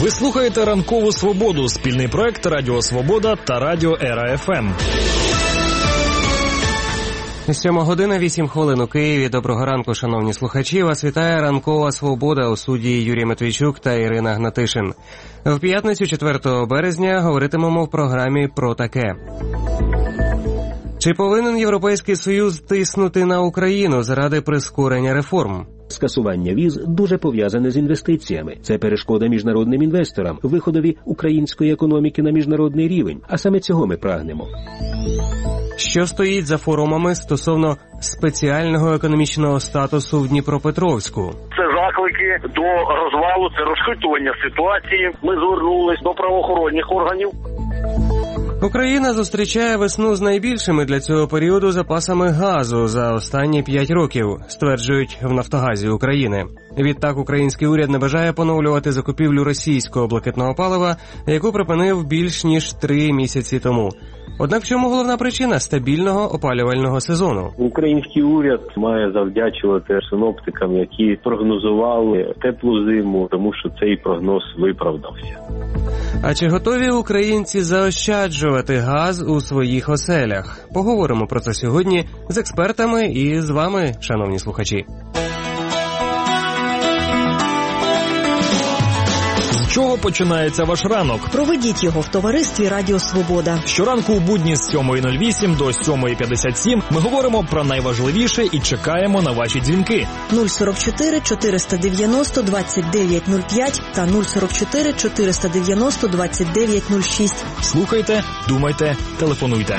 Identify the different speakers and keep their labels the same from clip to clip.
Speaker 1: Ви слухаєте «Ранкову Свободу» – спільний проект Радіо Свобода та Радіо Ера ФМ.
Speaker 2: 7:08 у Києві. Доброго ранку, шановні слухачі. Вас вітає «Ранкова Свобода» у студії Юрій Матвійчук та Ірина Гнатишин. В п'ятницю 4 березня говоритимемо в програмі про таке. Чи повинен Європейський Союз тиснути на Україну заради прискорення реформ?
Speaker 3: Скасування віз дуже пов'язане з інвестиціями. Це перешкода міжнародним інвесторам, виходові української економіки на міжнародний рівень. А саме цього ми прагнемо.
Speaker 2: Що стоїть за форумами стосовно спеціального економічного статусу в Дніпропетровську?
Speaker 4: Це заклики до розвалу, це розхитування ситуації. Ми звернулись до правоохоронних органів.
Speaker 2: Україна зустрічає весну з найбільшими для цього періоду запасами газу за останні 5 років, стверджують в Нафтогазі України. Відтак, український уряд не бажає поновлювати закупівлю російського блакитного палива, яку припинив більш ніж 3 місяці тому. Однак в чому головна причина стабільного опалювального сезону?
Speaker 3: Український уряд має завдячувати синоптикам, які прогнозували теплу зиму, тому що цей прогноз виправдався.
Speaker 2: А чи готові українці заощаджувати газ у своїх оселях? Поговоримо про це сьогодні з експертами і з вами, шановні слухачі.
Speaker 1: З чого починається ваш ранок?
Speaker 5: Проведіть його в товаристві Радіо Свобода.
Speaker 1: Щоранку у будні з 7:08 до 7:57 ми говоримо про найважливіше і чекаємо на ваші дзвінки.
Speaker 5: 044 490 2905 та 044 490 2906.
Speaker 1: Слухайте, думайте, телефонуйте.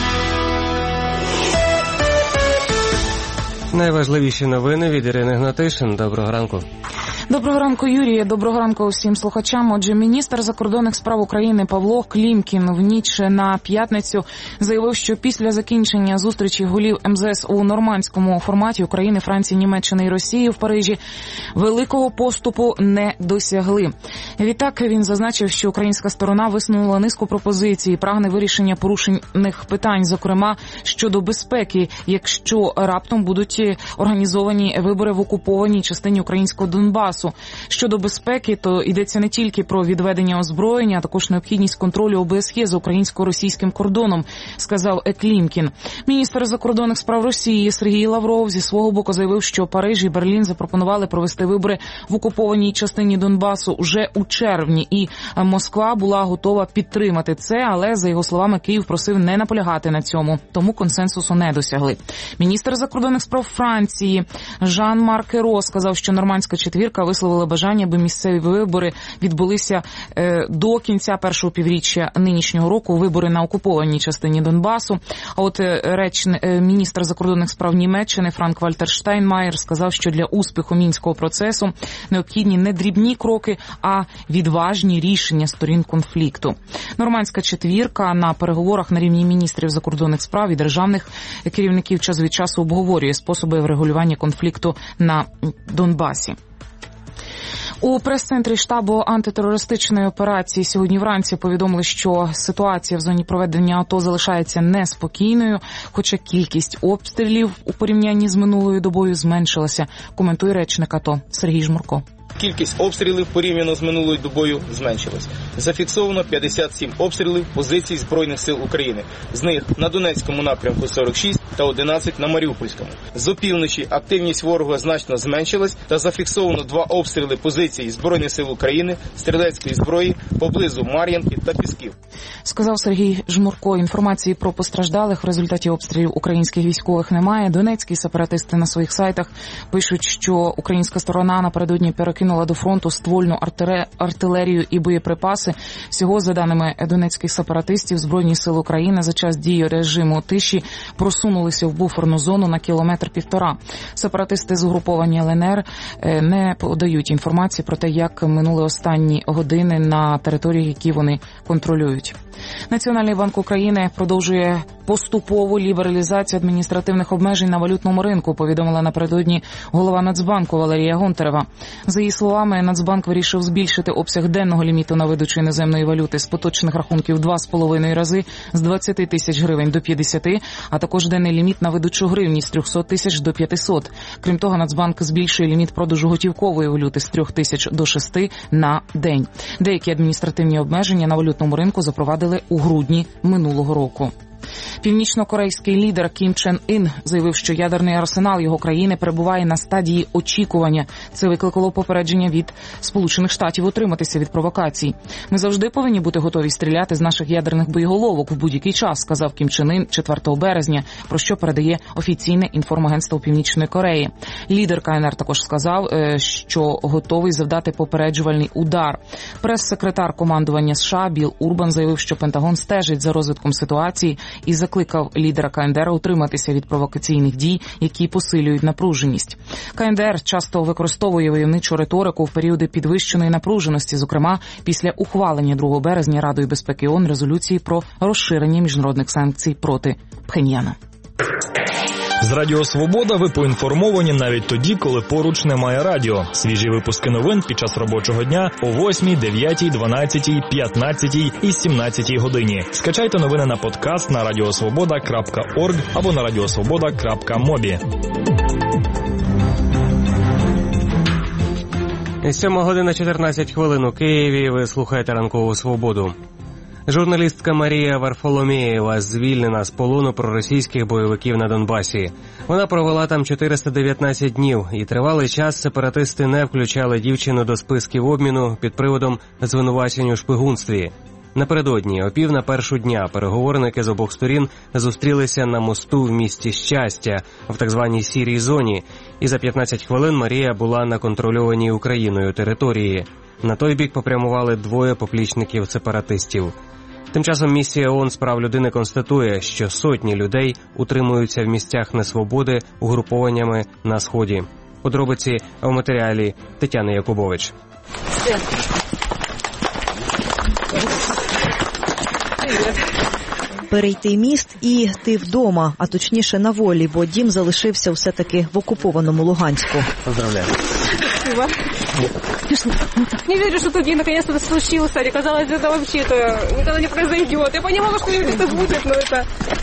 Speaker 2: Найважливіші новини від Ірини Гнатишин. Доброго ранку.
Speaker 6: Доброго ранку, Юрія. Доброго ранку усім слухачам. Отже, міністр закордонних справ України Павло Клімкін в ніч на п'ятницю заявив, що після закінчення зустрічі голів МЗС у нормандському форматі України, Франції, Німеччини і Росії в Парижі великого поступу не досягли. Відтак він зазначив, що українська сторона висунула низку пропозицій і прагне вирішення порушених питань, зокрема щодо безпеки, якщо раптом будуть організовані вибори в окупованій частині українського Донбасу. Щодо безпеки, то йдеться не тільки про відведення озброєння, а також необхідність контролю ОБСЄ за українсько-російським кордоном, сказав Клімкін. Міністр закордонних справ Росії Сергій Лавров зі свого боку заявив, що Париж і Берлін запропонували провести вибори в окупованій частині Донбасу вже у червні, і Москва була готова підтримати це, але, за його словами, Київ просив не наполягати на цьому, тому консенсусу не досягли. Міністр закордонних справ Франції Жан-Марк Еро сказав, що нормандська четвірка висловили бажання, аби місцеві вибори відбулися до кінця першого півріччя нинішнього року, вибори на окупованій частині Донбасу. А от міністр закордонних справ Німеччини Франк-Вальтер Штайнмаєр сказав, що для успіху мінського процесу необхідні не дрібні кроки, а відважні рішення сторін конфлікту. Нормандська четвірка на переговорах на рівні міністрів закордонних справ і державних керівників час від часу обговорює способи врегулювання конфлікту на Донбасі. У прес-центрі штабу антитерористичної операції сьогодні вранці повідомили, що ситуація в зоні проведення АТО залишається неспокійною, хоча кількість обстрілів у порівнянні з минулою добою зменшилася, коментує речник АТО Сергій Жмурко.
Speaker 7: Кількість обстрілів порівняно з минулою добою зменшилась. Зафіксовано 57 обстрілів позицій Збройних сил України. З них на Донецькому напрямку 46 та 11 на Маріупольському. З опівночі активність ворога значно зменшилась та зафіксовано 2 обстріли позицій Збройних сил України стрілецької зброї поблизу Мар'їнки та Пісків.
Speaker 6: Сказав Сергій Жмурко. Інформації про постраждалих в результаті обстрілів українських військових немає. Донецькі сепаратисти на своїх сайтах пишуть, що українська сторона напередодні перекинула до фронту ствольну артилерію і боєприпаси. Всього, за даними донецьких сепаратистів, Збройні сили України за час дії режиму тиші просунулися в буферну зону на 1,5 кілометра. Сепаратисти згруповані ЛНР не подають інформації про те, як минули останні години на території, які вони контролюють. Національний банк України продовжує поступову лібералізацію адміністративних обмежень на валютному ринку, повідомила напередодні голова Нацбанку Валерія Гонтарева. За її словами, Нацбанк вирішив збільшити обсяг денного ліміту на видачу іноземної валюти з поточних рахунків 2,5 рази з 20 тисяч гривень до 50, а також денний ліміт на видачу гривні з 300 тисяч до 500. Крім того, Нацбанк збільшує ліміт продажу готівкової валюти з 3 тисяч до 6 на день. Деякі адміністративні обмеження на валютному ринку запровадили у грудні минулого року. Північно-корейський лідер Кім Чен Ін заявив, що ядерний арсенал його країни перебуває на стадії очікування. Це викликало попередження від Сполучених Штатів утриматися від провокацій. Ми завжди повинні бути готові стріляти з наших ядерних боєголовок в будь-який час, сказав Кім Чен Ін 4 березня, про що передає офіційне інформагентство Північної Кореї. Лідер КНР також сказав, що готовий завдати попереджувальний удар. Прес-секретар командування США Білл Урбан заявив, що Пентагон стежить за розвитком ситуації і закликав лідера КНДР утриматися від провокаційних дій, які посилюють напруженість. КНДР часто використовує войовничу риторику в періоди підвищеної напруженості, зокрема після ухвалення 2 березня Радою безпеки ООН резолюції про розширення міжнародних санкцій проти Пхеньяна.
Speaker 1: З Радіо Свобода ви поінформовані навіть тоді, коли поруч немає радіо. Свіжі випуски новин під час робочого дня о 8, 9, 12, 15 і 17 годині. Скачайте новини на подкаст на radiosvoboda.org або на radiosvoboda.mobi.
Speaker 2: 7:14 у Києві. Ви слухаєте «Ранкову свободу». Журналістка Марія Варфоломєєва звільнена з полону проросійських бойовиків на Донбасі. Вона провела там 419 днів, і тривалий час сепаратисти не включали дівчину до списків обміну під приводом звинувачень у шпигунстві. Напередодні, о 12:45 дня, переговорники з обох сторін зустрілися на мосту в місті Щастя, в так званій сірій зоні, і за 15 хвилин Марія була на контрольованій Україною території. На той бік попрямували 2 поплічників сепаратистів. Тим часом місія ООН з прав людини констатує, що сотні людей утримуються в місцях несвободи угрупованнями на Сході. Подробиці в матеріалі Тетяни Якубович.
Speaker 5: Перейти міст і ти вдома, а точніше на волі, бо дім залишився все-таки в окупованому Луганську.
Speaker 2: Поздравляю.
Speaker 8: Спасибо. Не верю, что тут наконец-то это случилось. Казалось, это вообще-то никогда не произойдет. Я понимала, что это будет, но это...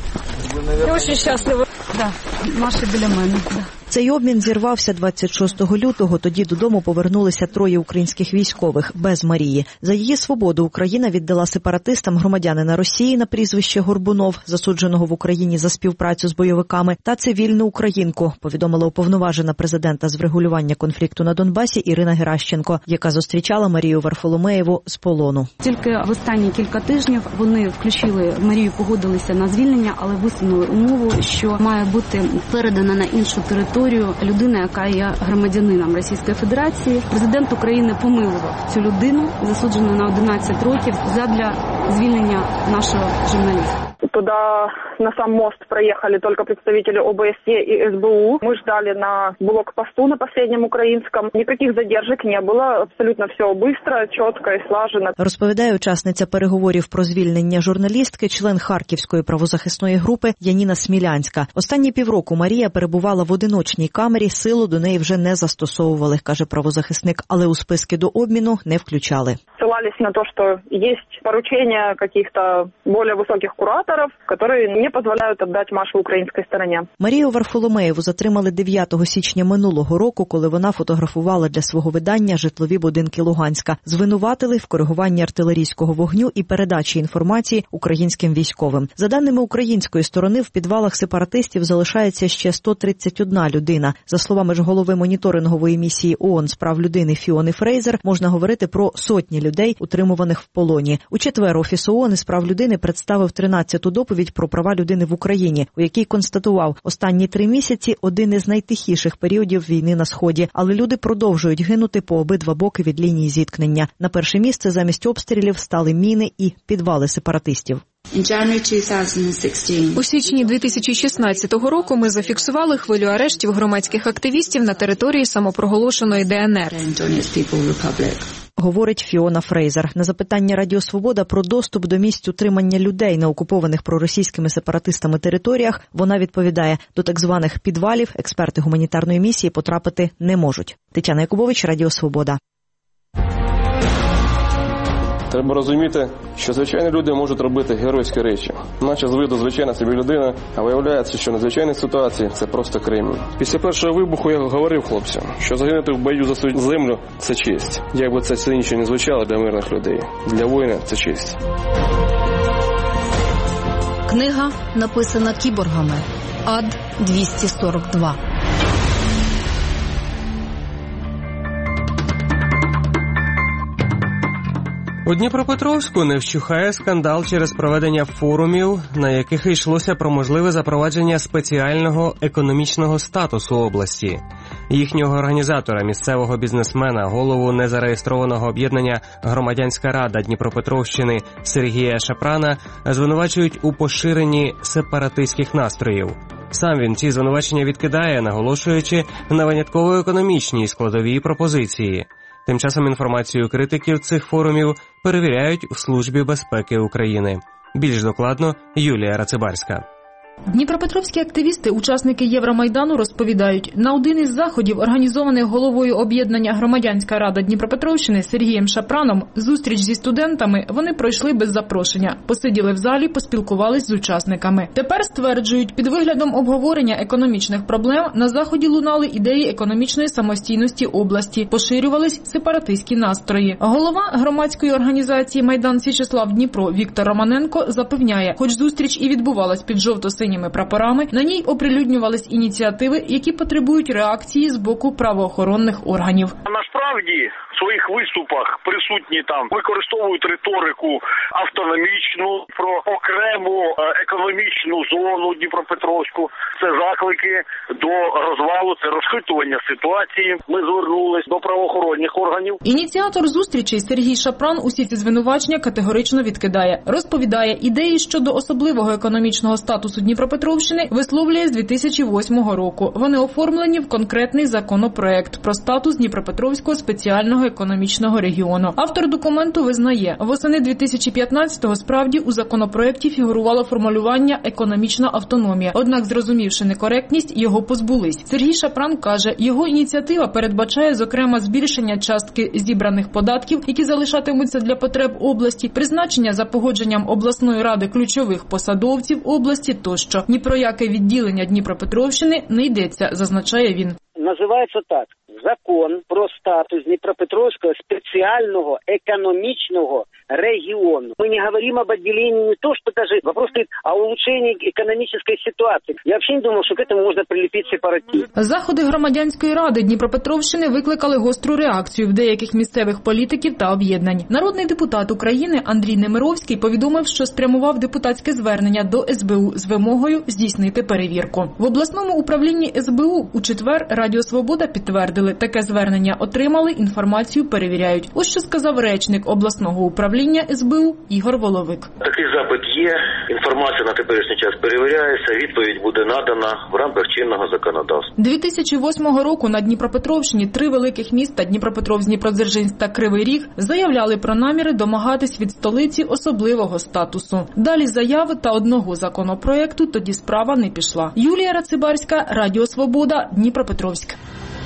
Speaker 8: Я очень счастлива. Да, Маша біля мене, да.
Speaker 5: Цей обмін зірвався 26 лютого. Тоді додому повернулися 3 українських військових без Марії. За її свободу Україна віддала сепаратистам громадянина Росії на прізвище Горбунов, засудженого в Україні за співпрацю з бойовиками, та цивільну українку, повідомила уповноважена президента з врегулювання конфлікту на Донбасі Ірина Геращенко, яка зустрічала Марію Варфоломєєву з полону.
Speaker 9: Тільки в останні кілька тижнів вони включили Марію, погодилися на звільнення, але висунули умову, що має бути передана на іншу територію людина, яка є громадянином Російської Федерації. Президент України помилував цю людину, засуджену на 11 років, задля звільнення нашого журналіста.
Speaker 10: Туда на сам мост проехали только представители ОБСЕ и СБУ. Мы ждали на блокпосту на последнем украинском. Никаких задержек не было. Абсолютно все быстро, четко и слажено.
Speaker 5: Розповідає учасниця переговорів про звільнення журналістки, член Харківської правозахисної групи Яніна Смілянська. Останні півроку Марія перебувала в одиночній камері, силу до неї вже не застосовували, каже правозахисник, але у списки до обміну не включали.
Speaker 10: Ссылались на то, что есть поручения каких-то более высоких кураторов, которые не позволяют отдать Машу украинской стороне.
Speaker 5: Марію Варфоломєєву затримали 9 січня минулого року, коли вона фотографувала для свого видання житлові будинки Луганська. Звинуватили в коригуванні артилерійського вогню і передачі інформації українським військовим. За даними української сторони, в підвалах сепаратистів залишається ще 131 людина. За словами ж голови моніторингової місії ООН з прав людини Фіони Фрейзер, можна говорити про сотні людей, утримуваних в полоні. У четвер Офіс ООН з прав людини представив 13-ту доповідь про права людини в Україні, у якій констатував, останні 3 місяці – один із найтихіших періодів війни на Сході, але люди продовжують гинути по обидва боки від лінії зіткнення. На перше місце замість обстрілів стали міни і підвали сепаратистів.
Speaker 11: У січні 2016 року ми зафіксували хвилю арештів громадських активістів на території самопроголошеної ДНР.
Speaker 5: говорить Фіона Фрейзер. На запитання Радіо Свобода про доступ до місць утримання людей на окупованих проросійськими сепаратистами територіях, вона відповідає, до так званих підвалів експерти гуманітарної місії потрапити не можуть. Тетяна Якубович, Радіо Свобода.
Speaker 12: Треба розуміти, що звичайні люди можуть робити геройські речі. Наче з виду звичайна собі людина, а виявляється, що надзвичайні ситуації – це просто кремінь. Після першого вибуху я говорив хлопцям, що загинути в бою за свою землю – це честь. Як би це цинічно не звучало для мирних людей. Для воїна – це честь.
Speaker 13: Книга написана кіборгами. Ад-242.
Speaker 2: У Дніпропетровську не вщухає скандал через проведення форумів, на яких йшлося про можливе запровадження спеціального економічного статусу області. Їхнього організатора, місцевого бізнесмена, голову незареєстрованого об'єднання «Громадянська рада Дніпропетровщини» Сергія Шапрана звинувачують у поширенні сепаратистських настроїв. Сам він ці звинувачення відкидає, наголошуючи на винятково економічній складовій пропозиції. Тим часом інформацію критиків цих форумів перевіряють в Службі безпеки України. Більш докладно Юлія Рацибарська.
Speaker 11: Дніпропетровські активісти, учасники Євромайдану, розповідають, на один із заходів, організованих головою об'єднання «Громадянська рада Дніпропетровщини» Сергієм Шапраном, зустріч зі студентами вони пройшли без запрошення. Посиділи в залі, поспілкувались з учасниками. Тепер, стверджують, під виглядом обговорення економічних проблем на заході лунали ідеї економічної самостійності області, поширювались сепаратистські настрої. Голова громадської організації «Майдан Січеслав Дніпро» Віктор Романенко запевняє, хоч зустріч і відбувалась під жовто-синіми прапорами, на ній оприлюднювались ініціативи, які потребують реакції з боку правоохоронних органів.
Speaker 4: Насправді в своїх виступах присутні там використовують риторику автономічну, про окрему економічну зону Дніпропетровську. Це заклики до розвалу, це розхитування ситуації. Ми звернулись до правоохоронних органів.
Speaker 11: Ініціатор зустрічі Сергій Шапран усі ці звинувачення категорично відкидає. Розповідає, ідеї щодо особливого економічного статусу Дніпропетровщини висловлює з 2008 року. Вони оформлені в конкретний законопроект про статус Дніпропетровського спеціального економічного регіону. Автор документу визнає, восени 2015-го справді у законопроекті фігурувало формулювання «економічна автономія». Однак, зрозумівши некоректність, його позбулись. Сергій Шапран каже, його ініціатива передбачає, зокрема, збільшення частки зібраних податків, які залишатимуться для потреб області, призначення за погодженням обласної ради ключових посадовців області тощо. Ні про яке відділення Дніпропетровщини не йдеться, зазначає він.
Speaker 14: Називається так. Закон про статус Дніпропетровського спеціального економічного региону. Мы не говорим об отделении не то, что даже вопрос стоит о улучшении экономической ситуации. Я вообще не думал, что к этому можно прилепить сепаратизм.
Speaker 11: Заходи громадянської ради Дніпропетровщини викликали гостру реакцію в деяких місцевих політиків та об'єднань. Народний депутат України Андрій Немировський повідомив, що спрямував депутатське звернення до СБУ з вимогою здійснити перевірку. В обласному управлінні СБУ у четвер Радіо Свобода підтвердили, таке звернення отримали, інформацію перевіряють. Ось що сказав речник обласного управління СБУ Ігор Воловик.
Speaker 15: Такий запит є, інформація на теперішній час перевіряється, відповідь буде надана в рамках чинного законодавства.
Speaker 11: 2008 року на Дніпропетровщині 3 великих міста – Дніпропетровськ, Дніпродзержинськ та Кривий Ріг – заявляли про наміри домагатись від столиці особливого статусу. Далі заяви та одного законопроекту тоді справа не пішла. Юлія Рацибарська, Радіо Свобода, Дніпропетровськ.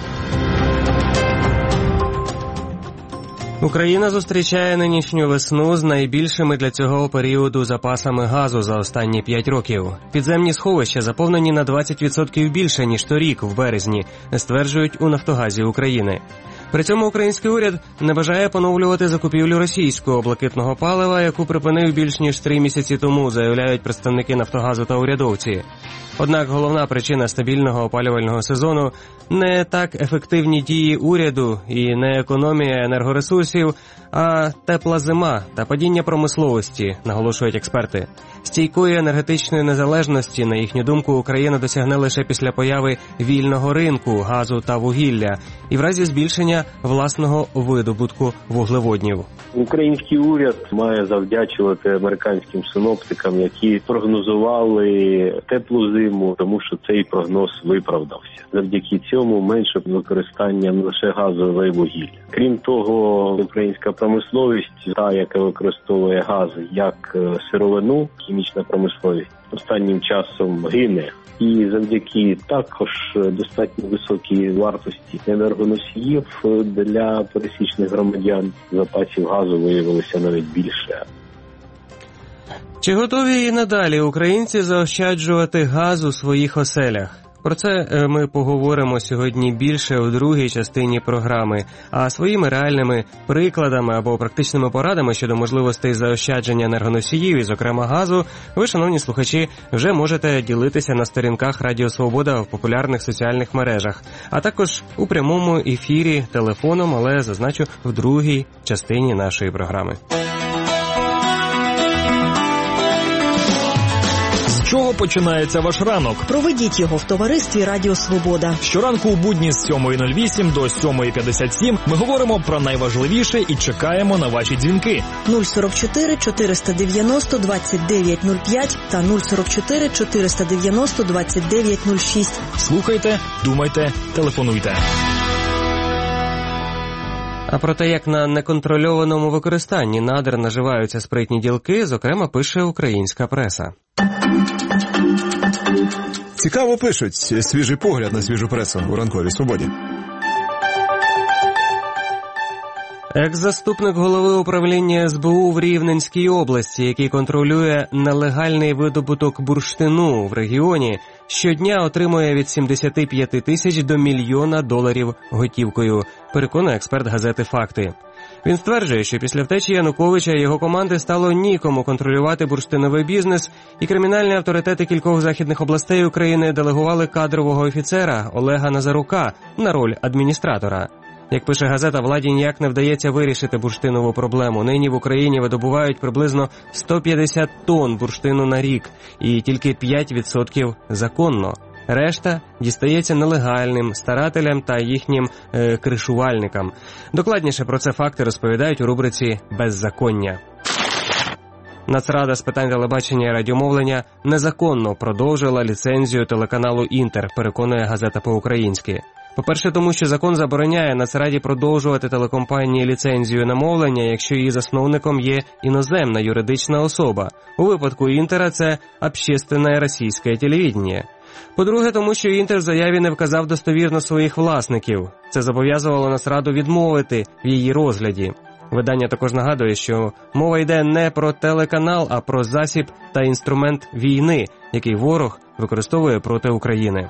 Speaker 2: Україна зустрічає нинішню весну з найбільшими для цього періоду запасами газу за останні 5 років. Підземні сховища заповнені на 20% більше, ніж торік, в березні, стверджують у «Нафтогазі України». При цьому український уряд не бажає поновлювати закупівлю російського блакитного палива, яку припинив більш ніж 3 місяці тому, заявляють представники «Нафтогазу» та урядовці. Однак головна причина стабільного опалювального сезону – не так ефективні дії уряду і не економія енергоресурсів, а тепла зима та падіння промисловості, наголошують експерти. Стійкої енергетичної незалежності, на їхню думку, Україна досягне лише після появи вільного ринку газу та вугілля і в разі збільшення власного видобутку вуглеводнів.
Speaker 3: Український уряд має завдячувати американським синоптикам, які прогнозували теплу зиму,
Speaker 16: дякуємо, тому що цей прогноз виправдався. Завдяки цьому менше використання не лише газу і вугілля. Крім того, українська промисловість, та, яка використовує газ як сировину, хімічна промисловість, останнім часом гине. І завдяки також достатньо високій вартості енергоносіїв для пересічних громадян запасів газу виявилося навіть більше.
Speaker 2: Чи готові і надалі українці заощаджувати газ у своїх оселях? Про це ми поговоримо сьогодні більше у другій частині програми, а своїми реальними прикладами або практичними порадами щодо можливостей заощадження енергоносіїв і, зокрема, газу, ви, шановні слухачі, вже можете ділитися на сторінках Радіо Свобода в популярних соціальних мережах, а також у прямому ефірі телефоном, але, зазначу, в другій частині нашої програми.
Speaker 1: З чого починається ваш ранок?
Speaker 5: Проведіть його в товаристві Радіо Свобода.
Speaker 1: Щоранку у будні з 7:08 до 7:57 ми говоримо про найважливіше і чекаємо на ваші дзвінки.
Speaker 5: 044 490 2905 та 044 490 2906.
Speaker 1: Слухайте, думайте, телефонуйте.
Speaker 2: А про те, як на неконтрольованому використанні надр наживаються спритні ділки, зокрема, пише українська преса.
Speaker 17: Цікаво пишуть. Свіжий погляд на свіжу пресу у ранковій свободі.
Speaker 2: Екс-заступник голови управління СБУ в Рівненській області, який контролює нелегальний видобуток бурштину в регіоні, щодня отримує від 75 тисяч до $1 мільйона готівкою, переконує експерт газети «Факти». Він стверджує, що після втечі Януковича і його команди стало нікому контролювати бурштиновий бізнес, і кримінальні авторитети кількох західних областей України делегували кадрового офіцера Олега Назарука на роль адміністратора. Як пише газета, владі ніяк не вдається вирішити бурштинову проблему. Нині в Україні видобувають приблизно 150 тонн бурштину на рік, і тільки 5% законно. Решта дістається нелегальним старателям та їхнім кришувальникам. Докладніше про це «Факти» розповідають у рубриці «Беззаконня». Нацрада з питань телебачення і радіомовлення незаконно продовжила ліцензію телеканалу «Інтер», переконує газета по-українськи. По-перше, тому що закон забороняє Нацраді продовжувати телекомпанії ліцензію на мовлення, якщо її засновником є іноземна юридична особа. У випадку «Інтера» це «Общественное российское телевидение». По-друге, тому що «Інтер» в заяві не вказав достовірно своїх власників. Це зобов'язувало Нацраду відмовити в її розгляді. Видання також нагадує, що мова йде не про телеканал, а про засіб та інструмент війни, який ворог використовує проти України.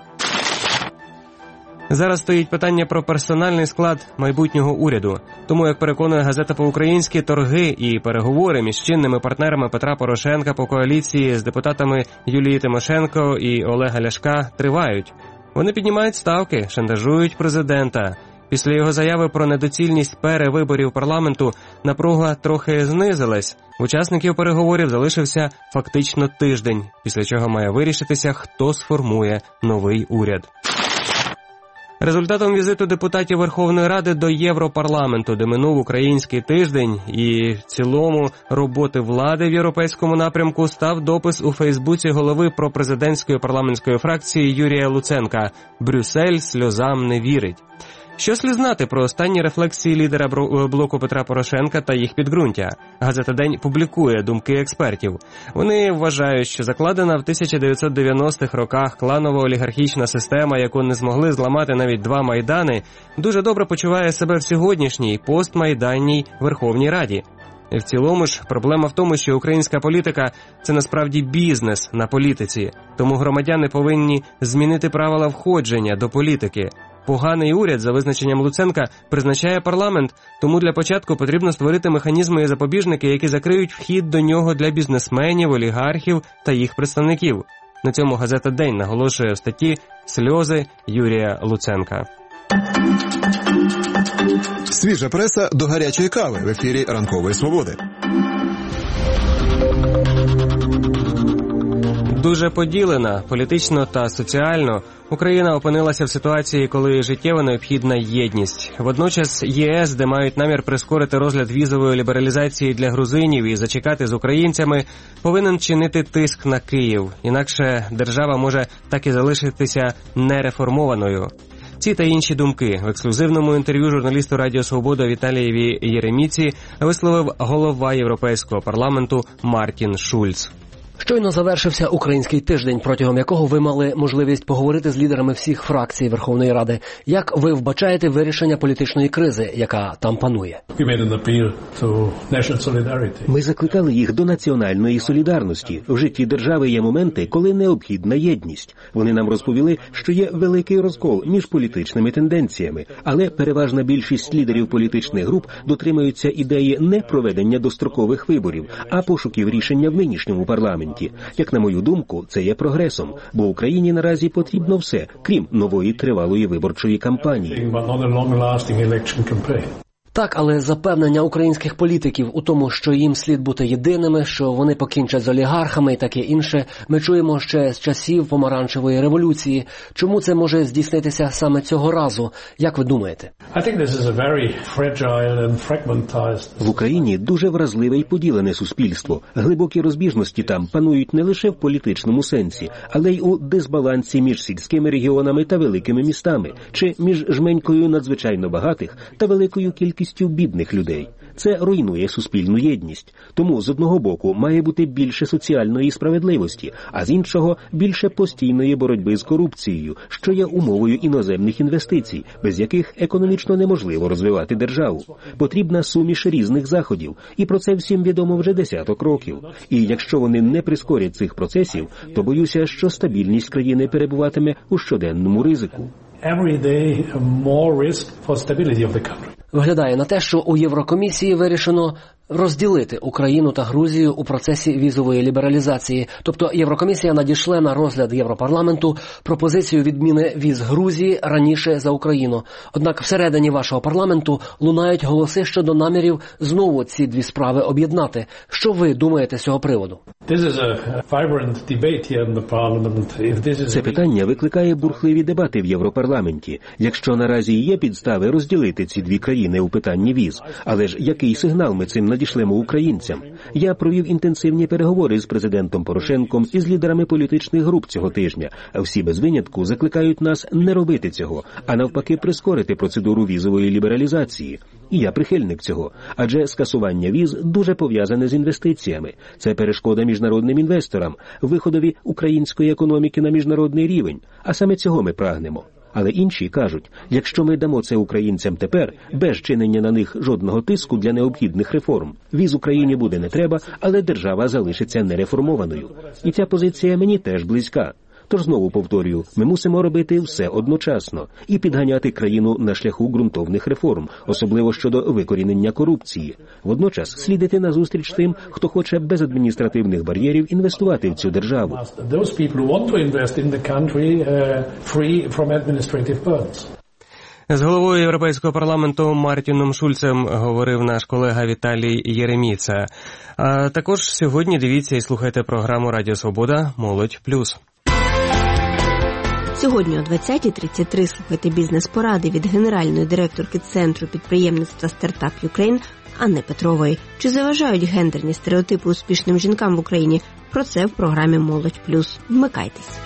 Speaker 2: Зараз стоїть питання про персональний склад майбутнього уряду. Тому, як переконує газета по-українськи, торги і переговори між чинними партнерами Петра Порошенка по коаліції з депутатами Юлії Тимошенко і Олега Ляшка тривають. Вони піднімають ставки, шантажують президента. Після його заяви про недоцільність перевиборів парламенту напруга трохи знизилась. В учасників переговорів залишився фактично тиждень, після чого має вирішитися, хто сформує новий уряд. Результатом візиту депутатів Верховної Ради до Європарламенту, де минув український тиждень, і в цілому роботи влади в європейському напрямку, став допис у Фейсбуці голови пропрезидентської парламентської фракції Юрія Луценка «Брюссель сльозам не вірить». Що слід знати про останні рефлексії лідера блоку Петра Порошенка та їх підґрунтя? Газета «День» публікує думки експертів. Вони вважають, що закладена в 1990-х роках кланово-олігархічна система, яку не змогли зламати навіть два Майдани, дуже добре почуває себе в сьогоднішній постмайданній Верховній Раді. В цілому ж проблема в тому, що українська політика – це насправді бізнес на політиці. Тому громадяни повинні змінити правила входження до політики. Поганий уряд, за визначенням Луценка, призначає парламент, тому для початку потрібно створити механізми і запобіжники, які закриють вхід до нього для бізнесменів, олігархів та їх представників. На цьому газета «День» наголошує в статті «Сльози Юрія Луценка».
Speaker 17: Свіжа преса до гарячої кави в ефірі «Ранкової свободи».
Speaker 2: дуже поділена. Політично та соціально Україна опинилася в ситуації, коли життєво необхідна єдність. Водночас ЄС, де мають намір прискорити розгляд візової лібералізації для грузинів і зачекати з українцями, повинен чинити тиск на Київ. Інакше держава може так і залишитися нереформованою. Ці та інші думки в ексклюзивному інтерв'ю журналісту Радіо Свобода Віталієві Єреміці висловив голова Європейського парламенту Мартін Шульц.
Speaker 18: Щойно завершився український тиждень, протягом якого ви мали можливість поговорити з лідерами всіх фракцій Верховної Ради. Як ви вбачаєте вирішення політичної кризи, яка там панує?
Speaker 3: Ми закликали їх до національної солідарності. В житті держави є моменти, коли необхідна єдність. Вони нам розповіли, що є великий розкол між політичними тенденціями, але переважна більшість лідерів політичних груп дотримуються ідеї не проведення дострокових виборів, а пошуків рішення в нинішньому парламенті. Як на мою думку, це є прогресом, бо Україні наразі потрібно все, крім нової тривалої виборчої кампанії.
Speaker 18: Так, але запевнення українських політиків у тому, що їм слід бути єдиними, що вони покінчать з олігархами і таке інше, ми чуємо ще з часів помаранчевої революції. Чому це може здійснитися саме цього разу? Як ви думаєте?
Speaker 3: В Україні дуже вразливе і поділене суспільство. Глибокі розбіжності там панують не лише в політичному сенсі, але й у дисбалансі між сільськими регіонами та великими містами, чи між жменькою надзвичайно багатих та великою кількістю бідних людей. Це руйнує суспільну єдність. Тому з одного боку має бути більше соціальної справедливості, а з іншого більше постійної боротьби з корупцією, що є умовою іноземних інвестицій, без яких економічно неможливо розвивати державу. Потрібна суміш різних заходів, і про це всім відомо вже десяток років. І якщо вони не прискорять цих процесів, то боюся, що стабільність країни перебуватиме у щоденному ризику.
Speaker 18: Виглядає на те, що у Єврокомісії вирішено розділити Україну та Грузію у процесі візової лібералізації. Тобто Єврокомісія надішле на розгляд Європарламенту пропозицію відміни віз Грузії раніше за Україну. Однак всередині вашого парламенту лунають голоси щодо намірів знову ці дві справи об'єднати. Що ви думаєте з цього приводу?
Speaker 3: Це питання викликає бурхливі дебати в Європарламенті. Якщо наразі є підстави розділити ці дві країни у питанні віз, але ж який сигнал ми цим надішлемо українцям? Я провів інтенсивні переговори з президентом Порошенком і з лідерами політичних груп цього тижня, а всі без винятку закликають нас не робити цього, а навпаки прискорити процедуру візової лібералізації. І я прихильник цього, адже скасування віз дуже пов'язане з інвестиціями. Це перешкода міжнародним інвесторам, виходові української економіки на міжнародний рівень, а саме цього ми прагнемо. Але інші кажуть, якщо ми дамо це українцям тепер, без чинення на них жодного тиску для необхідних реформ, віз Україні буде не треба, але держава залишиться нереформованою. І ця позиція мені теж близька. Тож знову повторюю, ми мусимо робити все одночасно і підганяти країну на шляху ґрунтовних реформ, особливо щодо викорінення корупції. Водночас слідити назустріч тим, хто хоче без адміністративних бар'єрів інвестувати в цю державу.
Speaker 2: З головою Європейського парламенту Мартіном Шульцем говорив наш колега Віталій Єреміца. А також сьогодні дивіться і слухайте програму «Радіо Свобода. Молодь плюс».
Speaker 19: Сьогодні о 20:33 слухайте бізнес-поради від генеральної директорки Центру підприємництва «Стартап Юкрейн» Анни Петрової. Чи заважають гендерні стереотипи успішним жінкам в Україні? Про це в програмі «Молодь плюс». Вмикайтесь.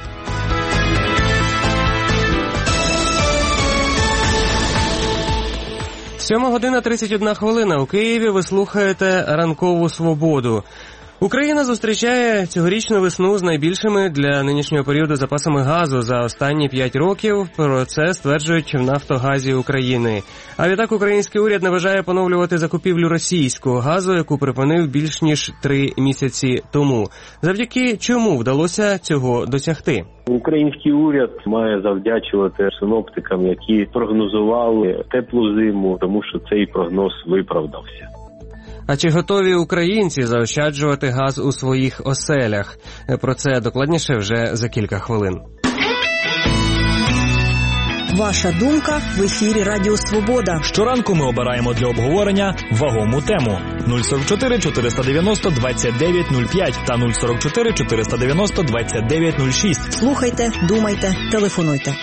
Speaker 2: 7:31 у Києві. Ви слухаєте «Ранкову свободу». Україна зустрічає цьогорічну весну з найбільшими для нинішнього періоду запасами газу за останні 5 років. Про це стверджують в «Нафтогазі України». А відтак український уряд не бажає поновлювати закупівлю російського газу, яку припинив більш ніж 3 місяці тому. Завдяки чому вдалося цього досягти?
Speaker 16: Український уряд має завдячувати синоптикам, які прогнозували теплу зиму, тому що цей прогноз виправдався.
Speaker 2: А чи готові українці заощаджувати газ у своїх оселях? Про це докладніше вже за кілька хвилин.
Speaker 5: Ваша думка в ефірі Радіо Свобода.
Speaker 1: Щоранку ми обираємо для обговорення вагому тему. 044 490 2905 та 044 490 2906.
Speaker 5: Слухайте, думайте, телефонуйте.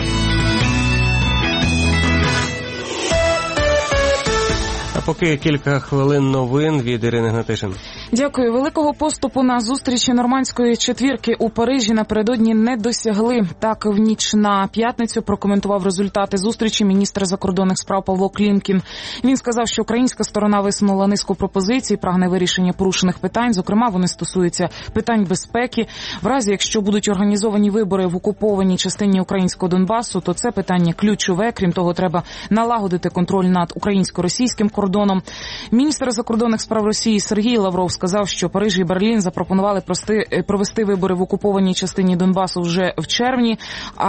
Speaker 2: А поки кілька хвилин новин від Ірини Гнатишин.
Speaker 6: Дякую. Великого поступу на зустрічі нормандської четвірки у Парижі напередодні не досягли. Так, в ніч на п'ятницю прокоментував результати зустрічі міністр закордонних справ Павло Клімкін. Він сказав, що українська сторона висунула низку пропозицій, прагне вирішення порушених питань. Зокрема, вони стосуються питань безпеки. В разі, якщо будуть організовані вибори в окупованій частині українського Донбасу, то це питання ключове. Крім того, треба налагодити контроль над українсько-російським кордоном. Міністр закордонних справ Росії Сергій Лавров сказав, що Париж і Берлін запропонували провести вибори в окупованій частині Донбасу вже в червні,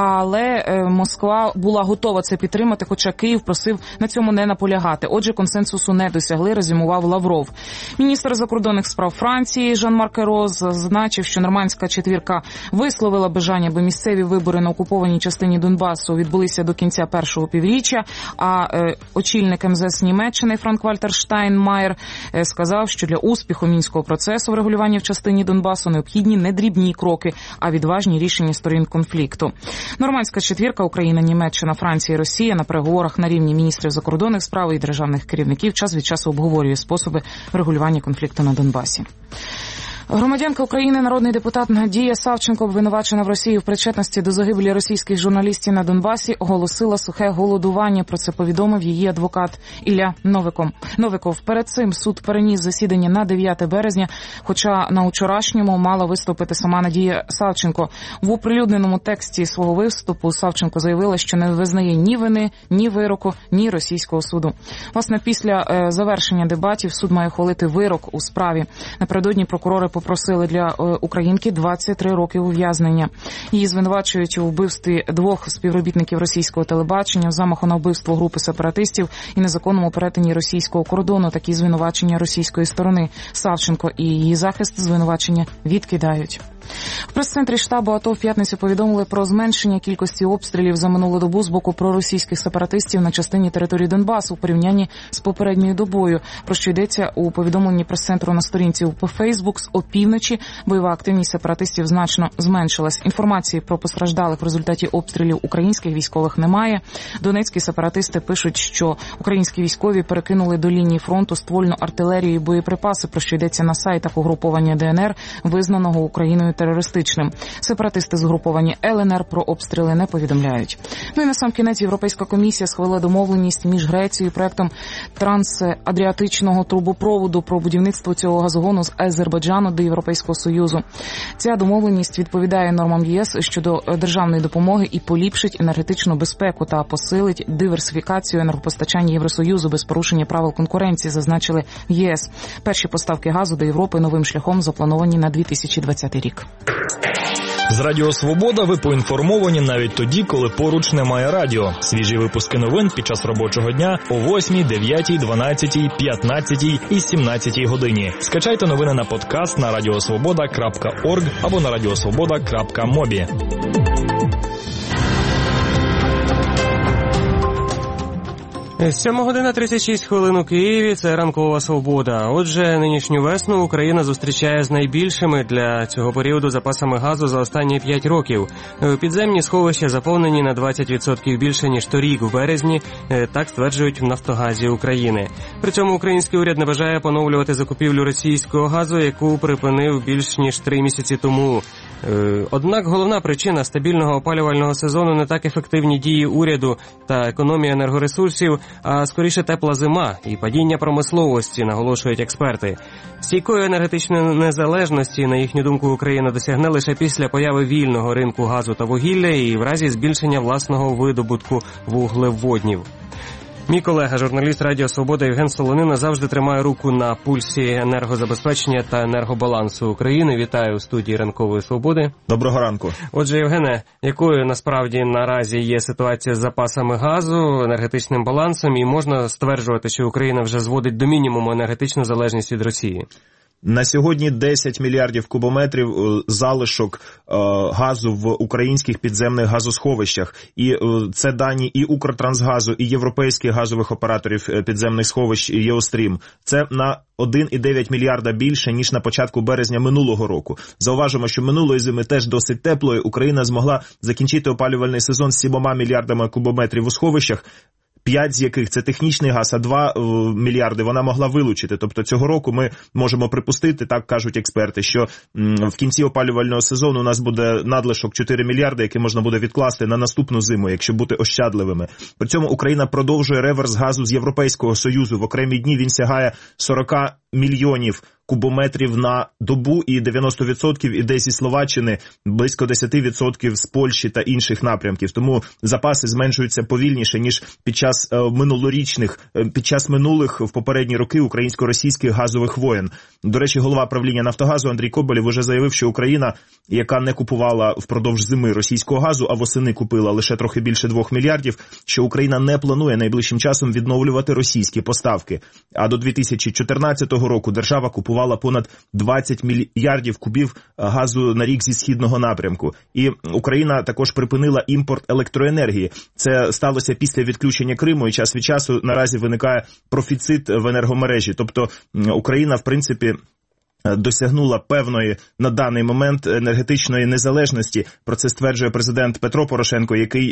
Speaker 6: але Москва була готова це підтримати, хоча Київ просив на цьому не наполягати. Отже, консенсусу не досягли, резюмував Лавров. Міністр закордонних справ Франції Жан-Марк Айрон зазначив, що нормандська четвірка висловила бажання, аби місцеві вибори на окупованій частині Донбасу відбулися до кінця першого півріччя, а очільник МЗС Німеччини Франк-Вальтер Штайнмаєр сказав, що для успіху мінського процесу врегулювання в частині Донбасу необхідні не дрібні кроки, а відважні рішення сторін конфлікту. Нормандська четвірка Україна, Німеччина, Франція і Росія на переговорах на рівні міністрів закордонних справ і державних керівників час від часу обговорює способи врегулювання конфлікту на Донбасі. Громадянка України, народний депутат Надія Савченко, обвинувачена в Росії в причетності до загибелі російських журналістів на Донбасі, оголосила сухе голодування. Про це повідомив її адвокат Ілля Новиков. Перед цим суд переніс засідання на 9 березня, хоча на вчорашньому мала виступити сама Надія Савченко. В оприлюдненому тексті свого виступу Савченко заявила, що не визнає ні вини, ні вироку, ні російського суду. Власне, після завершення дебатів суд має ухвалити вирок у справі. Напередодні прокурори попросили для українки 23 роки ув'язнення. Її звинувачують у вбивстві 2 співробітників російського телебачення, в замаху на вбивство групи сепаратистів і незаконному перетині російського кордону. Такі звинувачення російської сторони. Савченко і її захист звинувачення відкидають. В прес-центрі штабу АТО в п'ятницю повідомили про зменшення кількості обстрілів за минулу добу з боку проросійських сепаратистів на частині території Донбасу у порівнянні з попередньою добою, про що йдеться у повідомленні прес-центру на сторінці у Фейсбук. З опівночі бойова активність сепаратистів значно зменшилась. Інформації про постраждалих в результаті обстрілів українських військових немає. Донецькі сепаратисти пишуть, що українські військові перекинули до лінії фронту ствольну артилерію і боєприпаси, про що йдеться на сайтах угруповання ДНР, визнаного Україною терористичним. Сепаратисти з угруповання ЛНР про обстріли не повідомляють. Ну і на сам кінець Європейська комісія схвалила домовленість між Грецією і проектом трансадріатичного трубопроводу про будівництво цього газогону з Азербайджану до Європейського Союзу. Ця домовленість відповідає нормам ЄС щодо державної допомоги і поліпшить енергетичну безпеку та посилить диверсифікацію енергопостачання Євросоюзу без порушення правил конкуренції, зазначили в ЄС. Перші поставки газу до Європи новим шляхом заплановані на 2020 рік.
Speaker 1: З Радіо Свобода ви поінформовані навіть тоді, коли поруч немає радіо. Свіжі випуски новин під час робочого дня о 8, 9, 12, 15 і 17 годині. Скачайте новини на подкаст на radiosvoboda.org або на radiosvoboda.mobi.
Speaker 2: 7:36 у Києві. Це ранкова свобода. Отже, нинішню весну Україна зустрічає з найбільшими для цього періоду запасами газу за останні 5 років. Підземні сховища заповнені на 20% більше, ніж торік в березні, так стверджують в Нафтогазі України. При цьому український уряд не бажає поновлювати закупівлю російського газу, яку припинив більш ніж 3 місяці тому. Однак головна причина стабільного опалювального сезону не так ефективні дії уряду та економія енергоресурсів, а скоріше тепла зима і падіння промисловості, наголошують експерти. Стійкої енергетичної незалежності, на їхню думку, Україна досягне лише після появи вільного ринку газу та вугілля і в разі збільшення власного видобутку вуглеводнів. Мій колега, журналіст Радіо Свобода Євген Солонина завжди тримає руку на пульсі енергозабезпечення та енергобалансу України. Вітаю у студії Ранкової Свободи.
Speaker 17: Доброго ранку.
Speaker 2: Отже, Євгене, якою насправді наразі є ситуація з запасами газу, енергетичним балансом, і можна стверджувати, що Україна вже зводить до мінімуму енергетичну залежність від Росії?
Speaker 20: На сьогодні 10 мільярдів кубометрів залишок газу в українських підземних газосховищах. І це дані і Укртрансгазу, і європейських газових операторів підземних сховищ «Єострім». Це на 1,9 мільярда більше, ніж на початку березня минулого року. Зауважимо, що минулої зими теж досить теплої. Україна змогла закінчити опалювальний сезон з 7 мільярдами кубометрів у сховищах, 5 з яких це технічний газ, а 2 мільярди вона могла вилучити. Тобто цього року ми можемо припустити, так кажуть експерти, що в кінці опалювального сезону у нас буде надлишок 4 мільярди, які можна буде відкласти на наступну зиму, якщо бути ощадливими. При цьому Україна продовжує реверс газу з Європейського Союзу. В окремі дні він сягає 40 мільйонів кубометрів на добу, і 90% іде зі Словаччини, близько 10% з Польщі та інших напрямків. Тому запаси зменшуються повільніше, ніж під час минулих в попередні роки українсько-російських газових воєн. До речі, голова правління «Нафтогазу» Андрій Коболєв уже заявив, що Україна, яка не купувала впродовж зими російського газу, а восени купила лише трохи більше 2 мільярдів, що Україна не планує найближчим часом відновлювати російські поставки. А до 2014 року держава купувала понад 20 мільярдів кубів газу на рік зі східного напрямку. І Україна також припинила імпорт електроенергії. Це сталося після відключення Криму, і час від часу наразі виникає профіцит в енергомережі. Тобто Україна, в принципі, досягнула певної на даний момент енергетичної незалежності. Про це стверджує президент Петро Порошенко, який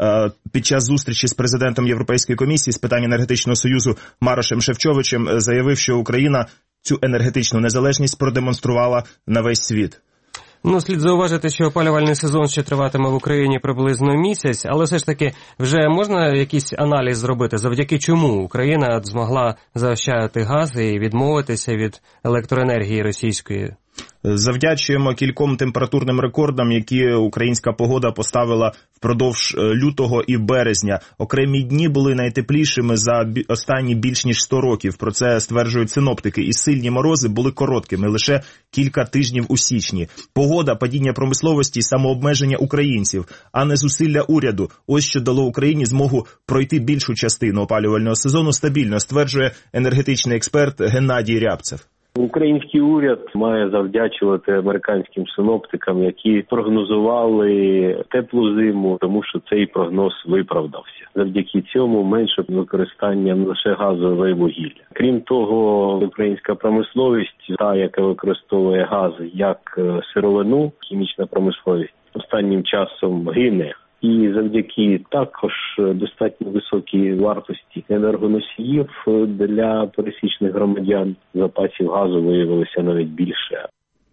Speaker 20: під час зустрічі з президентом Європейської комісії з питань енергетичного союзу Марошем Шефчовичем заявив, що Україна цю енергетичну незалежність продемонструвала на весь світ.
Speaker 2: Слід зауважити, що опалювальний сезон ще триватиме в Україні приблизно місяць, але все ж таки вже можна якийсь аналіз зробити, завдяки чому Україна змогла заощаджувати газ і відмовитися від електроенергії російської?
Speaker 20: Завдячуємо кільком температурним рекордам, які українська погода поставила впродовж лютого і березня. Окремі дні були найтеплішими за останні більш ніж 100 років. Про це стверджують синоптики. І сильні морози були короткими, лише кілька тижнів у січні. Погода, падіння промисловості, самообмеження українців, а не зусилля уряду. Ось що дало Україні змогу пройти більшу частину опалювального сезону стабільно, стверджує енергетичний експерт Геннадій Рябцев.
Speaker 16: Український уряд має завдячувати американським синоптикам, які прогнозували теплу зиму, тому що цей прогноз виправдався. Завдяки цьому менше використання не лише газу, але й вугілля. Крім того, українська промисловість, та, яка використовує газ як сировину, хімічна промисловість, останнім часом гине. І завдяки також достатньо високій вартості енергоносіїв для пересічних громадян запасів газу виявилося навіть більше.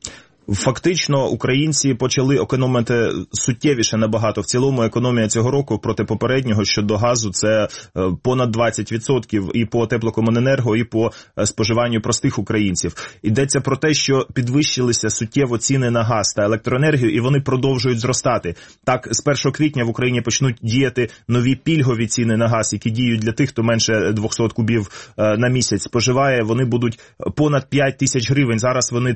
Speaker 20: Фактично, українці почали економити суттєвіше набагато. В цілому економія цього року проти попереднього щодо газу – це понад 20% і по теплокомуненерго, і по споживанню простих українців. Йдеться про те, що підвищилися суттєво ціни на газ та електроенергію, і вони продовжують зростати. Так, з 1 квітня в Україні почнуть діяти нові пільгові ціни на газ, які діють для тих, хто менше 200 кубів на місяць споживає. Вони будуть понад 5 тисяч гривень, зараз вони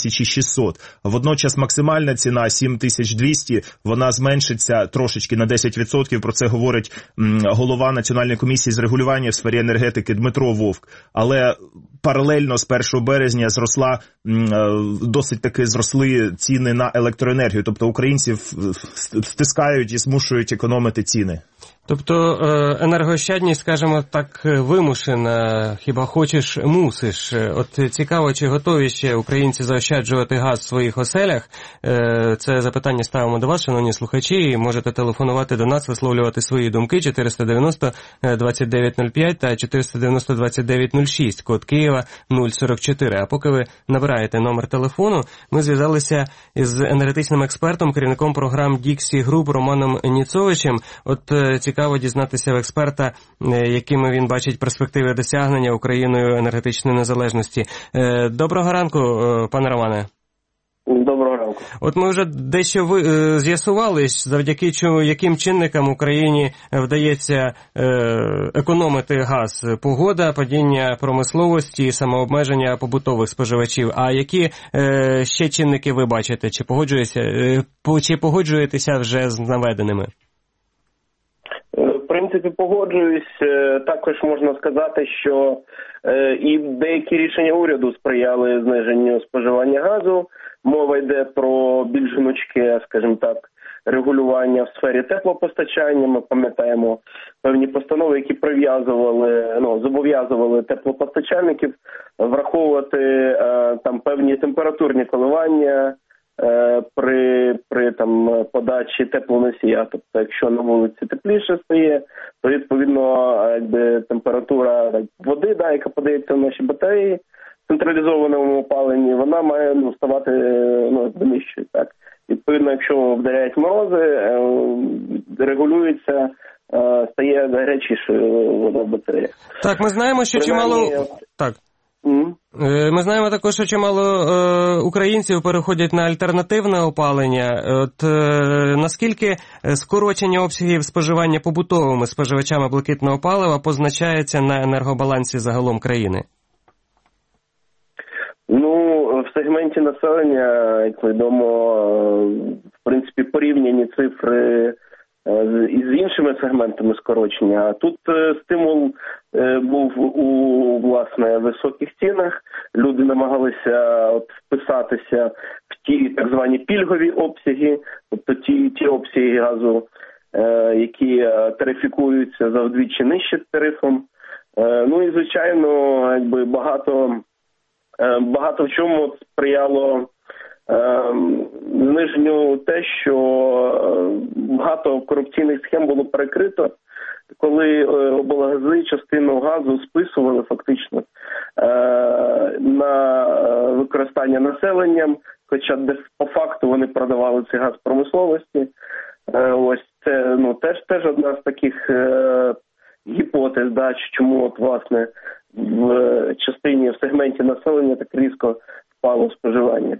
Speaker 20: 3600. Водночас максимальна ціна 7200, вона зменшиться трошечки на 10%, про це говорить голова Національної комісії з регулювання в сфері енергетики Дмитро Вовк. Але паралельно з 1 березня досить таки зросли ціни на електроенергію, тобто українців втискають і змушують економити ціни.
Speaker 2: Тобто енергоощадність, скажімо так, вимушена, хіба хочеш, мусиш. От цікаво, чи готові ще українці заощаджувати газ в своїх оселях? Це запитання ставимо до вас, шановні слухачі, і можете телефонувати до нас, висловлювати свої думки 490-2905 та 490-2906, код Києва 044. А поки ви набираєте номер телефону, ми зв'язалися із енергетичним експертом, керівником програм Dixie Group Романом Ніцовичем. От цікаво дізнатися в експерта, якими він бачить перспективи досягнення Україною енергетичної незалежності. Доброго ранку, пане Романе.
Speaker 21: Доброго ранку.
Speaker 2: От ми вже дещо з'ясували, завдяки яким чинникам Україні вдається економити газ. Погода, падіння промисловості, самообмеження побутових споживачів. А які ще чинники ви бачите? Чи погоджуєтеся вже з наведеними?
Speaker 21: В принципі, погоджуюсь. Також можна сказати, що і деякі рішення уряду сприяли зниженню споживання газу. Мова йде про більш гнучке, скажімо так, регулювання в сфері теплопостачання. Ми пам'ятаємо певні постанови, які зобов'язували теплопостачальників враховувати там певні температурні коливання при подачі теплоносія. Тобто, якщо на вулиці тепліше стає, то відповідно температура води, яка подається в наші батареї в централізованому опаленні, вона має ставати нижчою. Так, відповідно, якщо вдаряють морози, регулюється, стає гарячішою вода в батареї.
Speaker 2: Так, ми знаємо, що чимало. Так. Ми знаємо також, що чимало українців переходять на альтернативне опалення. Наскільки скорочення обсягів споживання побутовими споживачами блакитного палива позначається на енергобалансі загалом країни?
Speaker 21: В сегменті населення, як відомо, в принципі, порівняні цифри із іншими сегментами скорочення. А тут стимул був у, власне, високих цінах. Люди намагалися вписатися в ті так звані пільгові обсяги, тобто ті обсяги газу, які тарифікуються за вдвічі нижче тарифом. І, звичайно, багато в чому сприяло зниженню те, що багато корупційних схем було перекрито, коли облгази частину газу списували фактично на використання населенням, хоча по факту вони продавали цей газ промисловості. Ось це теж одна з таких гіпотез, чому власне в сегменті населення так різко впало споживання.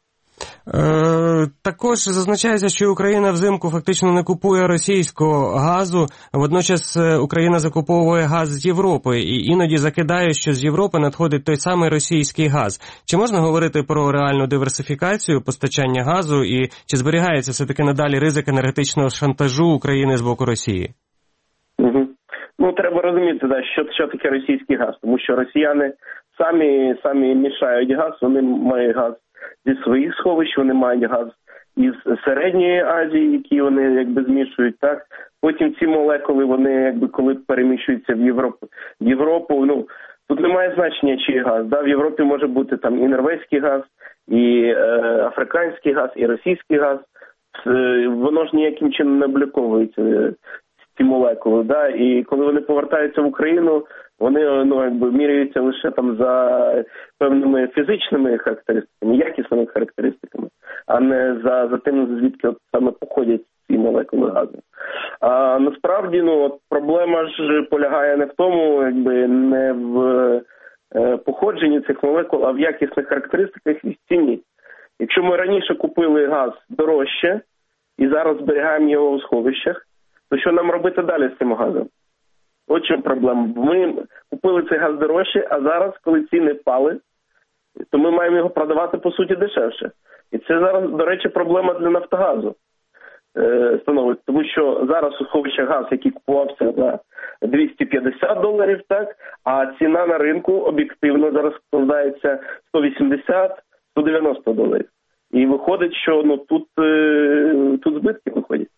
Speaker 2: Також зазначається, що Україна взимку фактично не купує російського газу, водночас Україна закуповує газ з Європи і іноді закидає, що з Європи надходить той самий російський газ. Чи можна говорити про реальну диверсифікацію постачання газу і чи зберігається все-таки надалі ризик енергетичного шантажу України з боку Росії?
Speaker 21: Треба розуміти, що таке російський газ, тому що росіяни самі мішають газ, вони мають газ зі своїх сховищ, вони мають газ із Середньої Азії, які вони змішують, так. Потім ці молекули, вони коли переміщуються в Європу, тут немає значення, чий газ. В Європі може бути і норвезький газ, і африканський газ, і російський газ. Воно ж ніяким чином не обліковується, ці молекули, і коли вони повертаються в Україну, вони міряються лише за певними фізичними характеристиками, якісними характеристиками, а не за тим, звідки саме походять ці молекули газу. А насправді, проблема ж полягає не в тому, не в походженні цих молекул, а в якісних характеристиках і в ціні. Якщо ми раніше купили газ дорожче і зараз зберігаємо його у сховищах, то що нам робити далі з цим газом? От чим проблема. Ми купили цей газ дорожче, а зараз, коли ціни впали, то ми маємо його продавати, по суті, дешевше. І це зараз, до речі, проблема для Нафтогазу становить. Тому що зараз у сховищах газ, який купувався за $250, так, а ціна на ринку об'єктивно зараз складається $180-190. І виходить, що тут збитки виходять.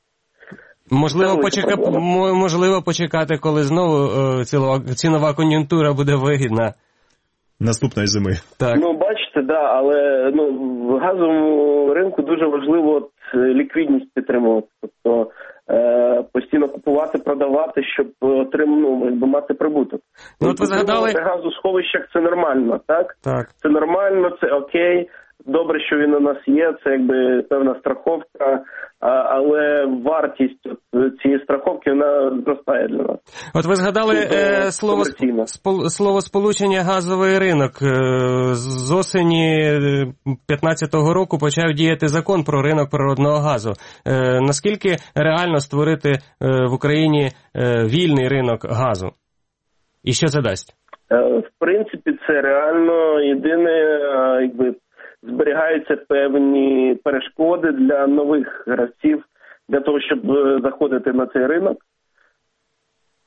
Speaker 2: Можливо почекати, коли знову цінова кон'юнктура буде вигідна.
Speaker 20: Наступної зими.
Speaker 21: Так. Бачите, але в газовому ринку дуже важливо ліквідність підтримувати. Тобто постійно купувати, продавати, щоб мати прибуток.
Speaker 2: От ви згадали...
Speaker 21: Газ у сховищах – це нормально, так? Так. Це нормально, це окей. Добре, що він у нас є, це певна страховка, але вартість цієї страховки, вона зростає для нас.
Speaker 2: От ви згадали слово сполучення газовий ринок. З осені 2015 року почав діяти закон про ринок природного газу. Наскільки реально створити в Україні вільний ринок газу? І що це дасть?
Speaker 21: В принципі, це реально. Єдине, зберігаються певні перешкоди для нових гравців, для того, щоб заходити на цей ринок.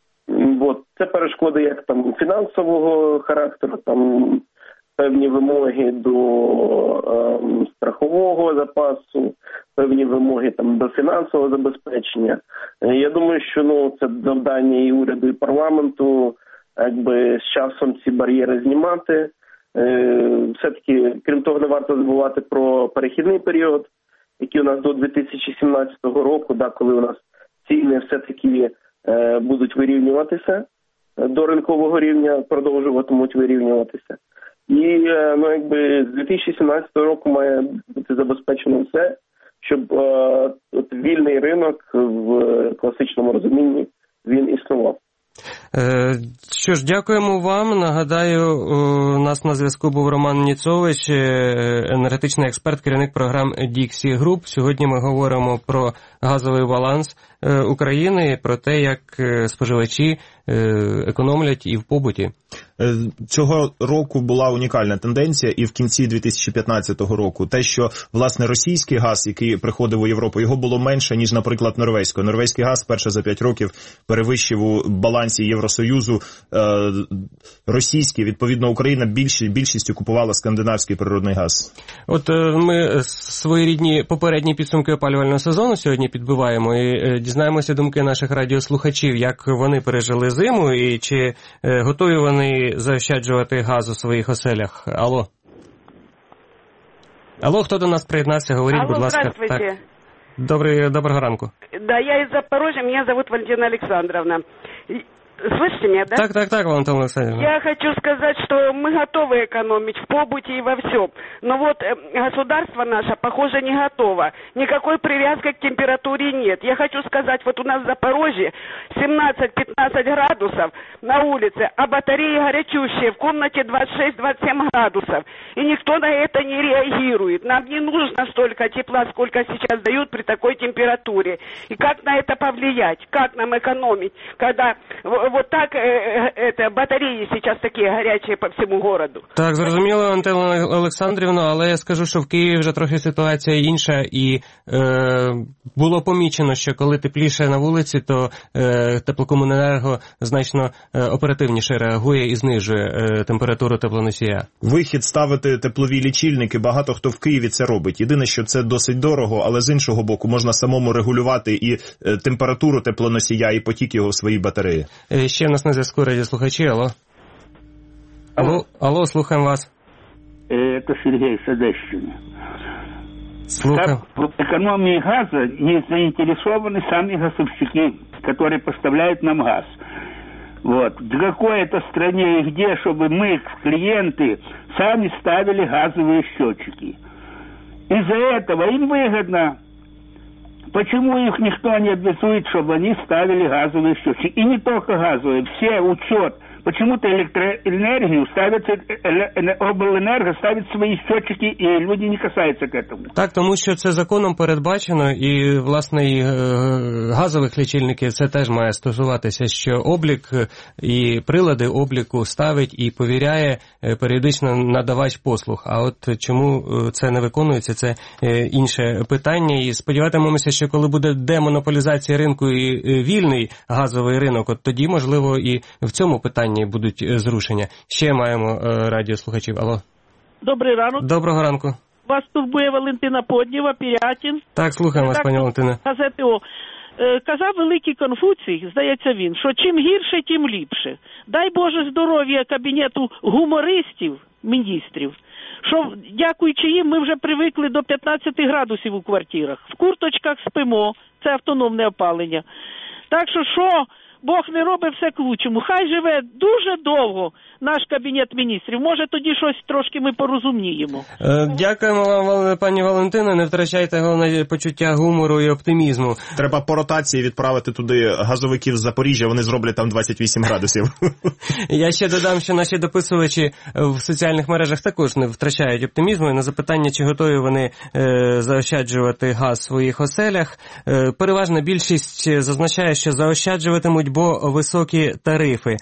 Speaker 21: Це перешкоди як там фінансового характеру, там певні вимоги до страхового запасу, певні вимоги там до фінансового забезпечення. Я думаю, що це завдання і уряду, і парламенту, якби з часом ці бар'єри знімати. Все-таки, крім того, не варто забувати про перехідний період, який у нас до 2017 року, коли у нас ціни все-таки будуть вирівнюватися до ринкового рівня, продовжуватимуть вирівнюватися. І з 2017 року має бути забезпечено все, щоб вільний ринок в класичному розумінні він існував.
Speaker 2: Що ж, дякуємо вам. Нагадаю, у нас на зв'язку був Роман Ніцович, енергетичний експерт, керівник програм Dixie Group. Сьогодні ми говоримо про газовий баланс України, про те, як споживачі економлять і в побуті.
Speaker 20: Цього року була унікальна тенденція, і в кінці 2015 року те, що, власне, російський газ, який приходив у Європу, його було менше, ніж, наприклад, норвезького. Норвезький газ вперше за 5 років перевищив у балансі Євросоюзу російський. Відповідно, Україна більшістю купувала скандинавський природний газ.
Speaker 2: От ми своєрідні попередні підсумки опалювального сезону сьогодні підбиваємо і дізнаємося думки наших радіослухачів, як вони пережили зиму і чи готові вони заощаджувати газ у своїх оселях. Алло. Алло, хто до нас приєднався? Говоріть, будь ласка.
Speaker 7: Здравствуйте.
Speaker 2: Так. Доброго ранку.
Speaker 7: Да, я из Запорожья, меня зовут Валентина Александровна. Слышите меня, да?
Speaker 2: Так, Валентина Александровна.
Speaker 7: Я хочу сказать, что мы готовы экономить в побуте и во всем. Но государство наше, похоже, не готово. Никакой привязки к температуре нет. Я хочу сказать, у нас в Запорожье 17-15 градусов на улице, а батареи горячущие, в комнате 26-27 градусов. И никто на это не реагирует. Нам не нужно столько тепла, сколько сейчас дают при такой температуре. И как на это повлиять? Как нам экономить, когда так батареї зараз такі гарячі по всьому городу.
Speaker 2: Так, зрозуміло, Антона Олександрівна, але я скажу, що в Києві вже трохи ситуація інша, і було помічено, що коли тепліше на вулиці, то теплокомуненерго значно оперативніше реагує і знижує температуру теплоносія.
Speaker 20: Вихід ставити теплові лічильники, багато хто в Києві це робить. Єдине, що це досить дорого, але з іншого боку можна самому регулювати і температуру теплоносія, і потік його в своїй батареї.
Speaker 2: Ще в нас на зв'язку радіослухачі. Алло, слухаємо вас.
Speaker 22: Это Сергей с Одещины.
Speaker 2: Слухаем.
Speaker 22: В экономии газа не заинтересованы сами газовщики, которые поставляют нам газ. В какой это стране и где, чтобы мы, клиенты, сами ставили газовые счетчики. Из-за этого им выгодно. Почему их никто не обязует, чтобы они ставили газовые счетчики? И не только газовые, все учет. Почему-то электроэнергию ставят, обленерго ставит свої счетчики, і люди не касаються к этому.
Speaker 2: Так, тому що це законом передбачено, і, власне, і газових лічильників це теж має стосуватися, що облік і прилади обліку ставить і повіряє періодично надавач послуг. А от чому це не виконується, це інше питання. І сподіватимемося, що коли буде демонополізація ринку і вільний газовий ринок, от тоді, можливо, і в цьому питанні будуть зрушення. Ще маємо радіослухачів. Алло.
Speaker 7: Добрий ранок.
Speaker 2: Доброго ранку.
Speaker 7: Вас турбує Валентина Поднєва, Пірятин.
Speaker 2: Так, слухаємо вас, пані Валентина.
Speaker 7: Газети О. Казав великий Конфуцій, здається він, що чим гірше, тим ліпше. Дай Боже здоров'я кабінету гумористів, міністрів, що, дякуючи їм, ми вже привикли до 15 градусів у квартирах. В курточках спимо, це автономне опалення. Так що, Бог не робить все к лучшому. Хай живе дуже довго наш Кабінет міністрів. Може, тоді щось трошки ми порозуміємо.
Speaker 2: Дякуємо вам, пані Валентино. Не втрачайте головне почуття гумору і оптимізму.
Speaker 20: Треба по ротації відправити туди газовиків з Запоріжжя, вони зроблять там 28 градусів.
Speaker 2: Я ще додам, що наші дописувачі в соціальних мережах також не втрачають оптимізму. І на запитання, чи готові вони заощаджувати газ в своїх оселях, переважна більшість зазначає, що заощаджуватимуть бо високі тарифи.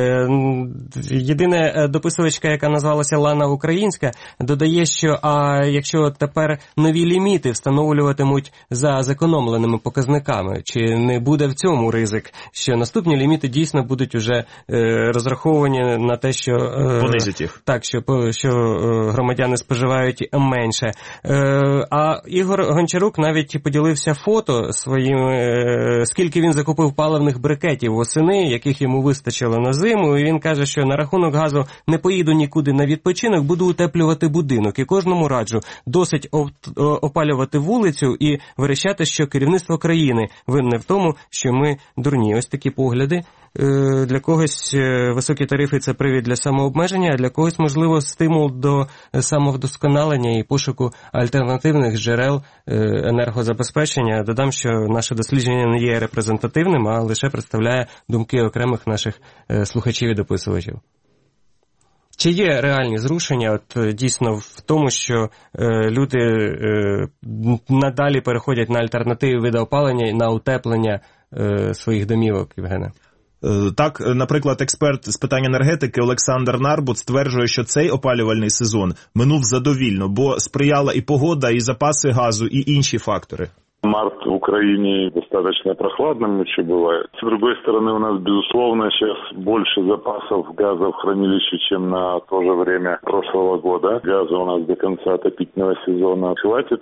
Speaker 2: Єдине, дописувачка, яка назвалася Лана Українська, додає, що якщо тепер нові ліміти встановлюватимуть за зекономленими показниками, чи не буде в цьому ризик, що наступні ліміти дійсно будуть уже розраховані на те, що
Speaker 20: понизять їх.
Speaker 2: Так, що громадяни споживають менше. А Ігор Гончарук навіть поділився фото своїм, скільки він закупив паливних брикетів восени, яких йому вистачило на зиму, і він каже, що на рахунок газу не поїду нікуди на відпочинок, буду утеплювати будинок, і кожному раджу досить опалювати вулицю і верещати, що керівництво країни винне в тому, що ми дурні. Ось такі погляди. Для когось високі тарифи – це привід для самообмеження, а для когось, можливо, стимул до самовдосконалення і пошуку альтернативних джерел енергозабезпечення. Додам, що наше дослідження не є репрезентативним, а лише представляє думки окремих наших слухачів і дописувачів. Чи є реальні зрушення дійсно в тому, що люди надалі переходять на альтернативи види опалення, на утеплення своїх домівок, Євгене?
Speaker 20: Так, наприклад, експерт з питань енергетики Олександр Нарбут стверджує, що цей опалювальний сезон минув задовільно, бо сприяла і погода, і запаси газу, і інші фактори.
Speaker 8: Март в Украине достаточно прохладным еще бывает. С другой стороны, у нас, безусловно, сейчас больше запасов газа в хранилище, чем на то же время прошлого года. Газа у нас до конца отопительного сезона хватит.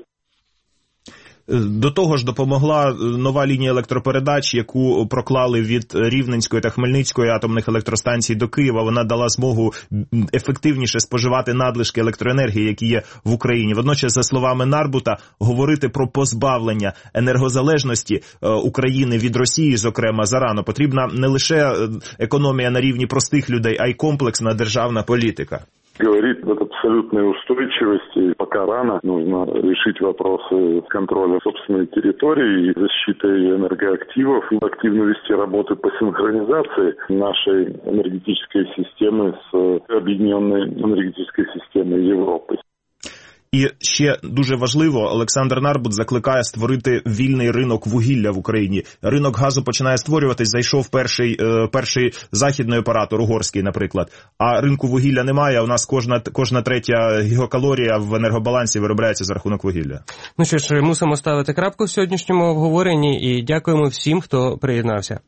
Speaker 20: До того ж допомогла нова лінія електропередач, яку проклали від Рівненської та Хмельницької атомних електростанцій до Києва. Вона дала змогу ефективніше споживати надлишки електроенергії, які є в Україні. Водночас, за словами Нарбута, говорити про позбавлення енергозалежності України від Росії, зокрема, зарано. Потрібна не лише економія на рівні простих людей, а й комплексна державна політика.
Speaker 8: Говорит об абсолютной устойчивости. Пока рано, нужно решить вопросы контроля собственной территории и защиты энергоактивов, и активно вести работы по синхронизации нашей энергетической системы с объединенной энергетической системой Европы.
Speaker 20: І ще дуже важливо, Олександр Нарбут закликає створити вільний ринок вугілля в Україні. Ринок газу починає створюватись, зайшов перший західний оператор, угорський, наприклад. А ринку вугілля немає, у нас кожна третя гігакалорія в енергобалансі виробляється за рахунок вугілля.
Speaker 2: Ну що ж, мусимо ставити крапку в сьогоднішньому обговоренні і дякуємо всім, хто приєднався.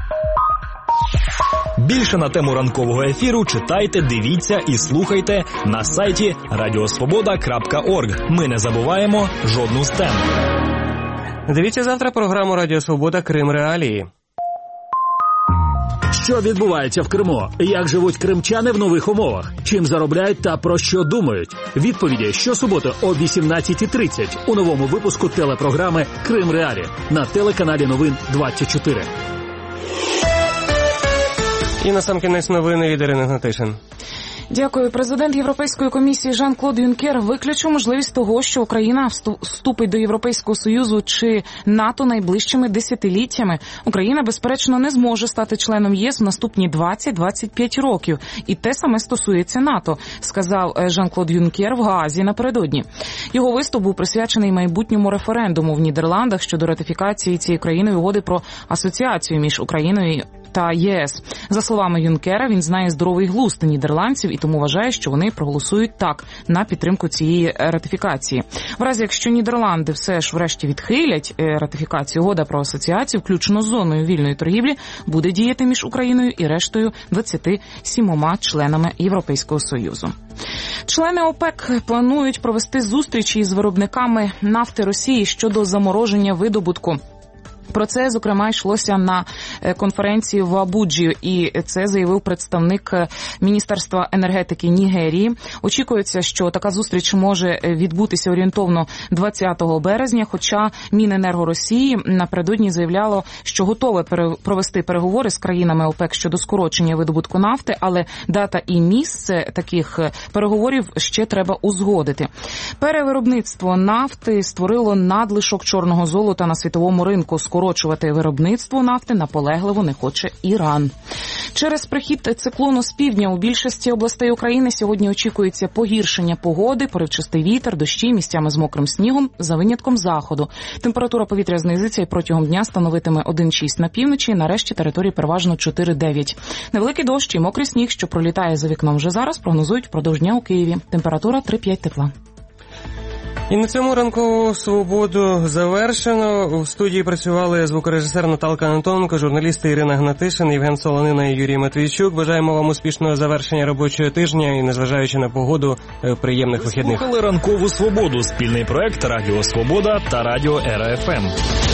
Speaker 1: Більше на тему ранкового ефіру читайте, дивіться і слухайте на сайті radiosvoboda.org. Ми не забуваємо жодну з тем.
Speaker 2: Дивіться завтра програму Радіо Свобода «Крим Реалії».
Speaker 9: Що відбувається в Криму? Як живуть кримчани в нових умовах? Чим заробляють та про що думають? Відповіді щосуботи о 18:30 у новому випуску телепрограми «Крим Реалії» на телеканалі Новин 24.
Speaker 2: І насамкінець новини від Ірини Гнатишин.
Speaker 6: Дякую. Президент Європейської комісії Жан-Клод Юнкер виключив можливість того, що Україна вступить до Європейського Союзу чи НАТО найближчими десятиліттями. Україна, безперечно, не зможе стати членом ЄС в наступні 20-25 років. І те саме стосується НАТО, сказав Жан-Клод Юнкер в Гаазі напередодні. Його виступ був присвячений майбутньому референдуму в Нідерландах щодо ратифікації цієї країни угоди про асоціацію між Україною та ЄС. За словами Юнкера, він знає здоровий глузд нідерландців і тому вважає, що вони проголосують так на підтримку цієї ратифікації. В разі, якщо Нідерланди все ж врешті відхилять ратифікацію, угода про асоціацію, включно з зоною вільної торгівлі, буде діяти між Україною і рештою 27 членами Європейського Союзу. Члени ОПЕК планують провести зустрічі із виробниками нафти Росії щодо замороження видобутку. Про це, зокрема, йшлося на конференції в Абуджі, і це заявив представник Міністерства енергетики Нігерії. Очікується, що така зустріч може відбутися орієнтовно 20 березня, хоча Міненерго Росії напередодні заявляло, що готове провести переговори з країнами ОПЕК щодо скорочення видобутку нафти, але дата і місце таких переговорів ще треба узгодити. Перевиробництво нафти створило надлишок чорного золота на світовому ринку. Скоро скорочувати виробництво нафти наполегливо не хоче Іран. Через прихід циклону з півдня у більшості областей України сьогодні очікується погіршення погоди, поривчастий вітер, дощі, місцями з мокрим снігом, за винятком заходу. Температура повітря знизиться і протягом дня становитиме 1,6 на півночі, на решті території переважно 4,9. Невеликий дощ і мокрий сніг, що пролітає за вікном вже зараз, прогнозують впродовж дня у Києві. Температура 3-5 тепла.
Speaker 2: І на цьому ранкову свободу завершено. У студії працювали звукорежисер Наталка Антоненко, журналісти Ірина Гнатишин, Євген Солонина і Юрій Матвійчук. Бажаємо вам успішного завершення робочого тижня і, незважаючи на погоду, приємних вихідних.
Speaker 1: Слухали ранкову свободу, спільний проект Радіо Свобода та Радіо Ера ФМ.